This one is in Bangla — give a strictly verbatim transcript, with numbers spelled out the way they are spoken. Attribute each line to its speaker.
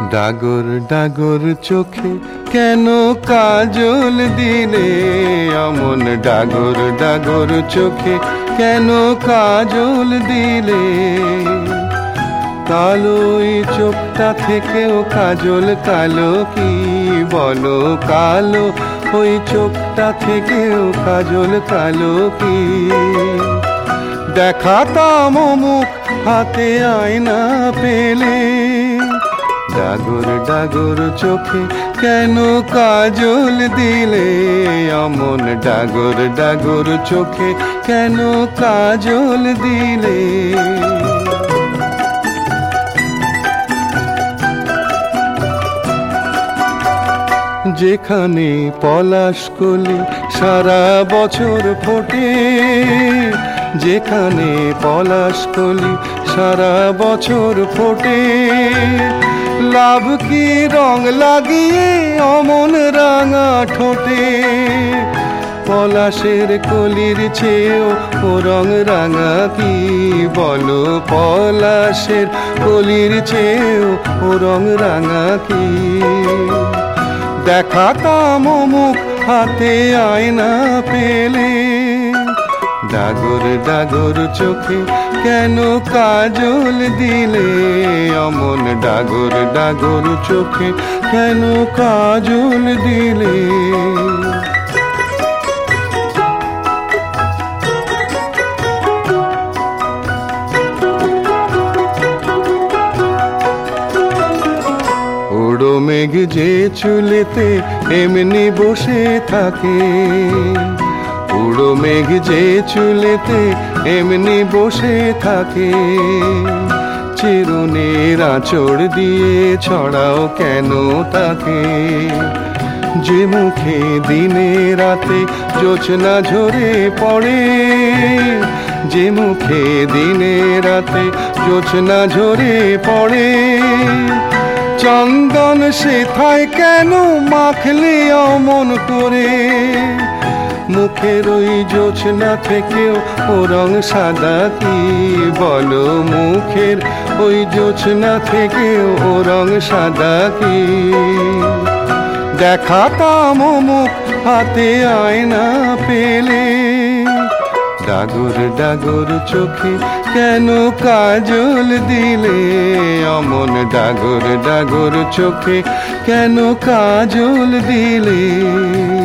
Speaker 1: ডাগর ডাগর চোখে কেন কাজল দিলে, অমন ডাগর ডাগর চোখে কেন কাজল দিলে। কালো এই চোখটা থেকেও কাজল কালো কি বলো, কালো ওই চোখটা থেকেও কাজল কালো কি। দেখাতাম মুখ হাতে আয়না পেলে, ডাগর ডাগর চোখে কেন কাজল দিলে, অমন ডাগর ডাগর চোখে কেন কাজল দিলে। যেখানে পলাশকলি সারা বছর ফোটে, যেখানে পলাশকলি সারা বছর ফোটে, লাভ কি রং লাগিয়ে অমন রাঙা ঠোঁটে। পলাশের কলির চেয়েও ও রং রাঙা কি বলো, পলাশের কলির চেয়েও ও রং রাঙা কি। দেখাতাম মুখ হাতে আয়না পেলে, ডাগর ডাগর চোখে কেন কাজল দিলে, অমন ডাগর ডাগর চোখে কেন কাজল দিলে। উড়ো মেঘ যে চুলেতে এমনি বসে থাকে, উড়ো মেঘ যে চুলেতে এমনি বসে থাকে। চিরুনির আঁচড় দিয়ে ছড়াও কেন তাকে, যে মুখে দিনে রাতে জোছনা ঝরে পড়ে, যে মুখে দিনে রাতে জোছনা ঝরে পড়ে। চন্দন সেথায় কেন মাখলে অমন করে, মুখের ওই জোছনা থেকেও ও রং সাদা কি বলো, মুখের ওই জোছনা থেকেও ও রং সাদা কি। দেখাতাম মুখ হাতে আয়না পেলে, ডাগর ডাগর চোখে কেন কাজল দিলে, অমন ডাগর ডাগর চোখে কেন কাজল দিলে।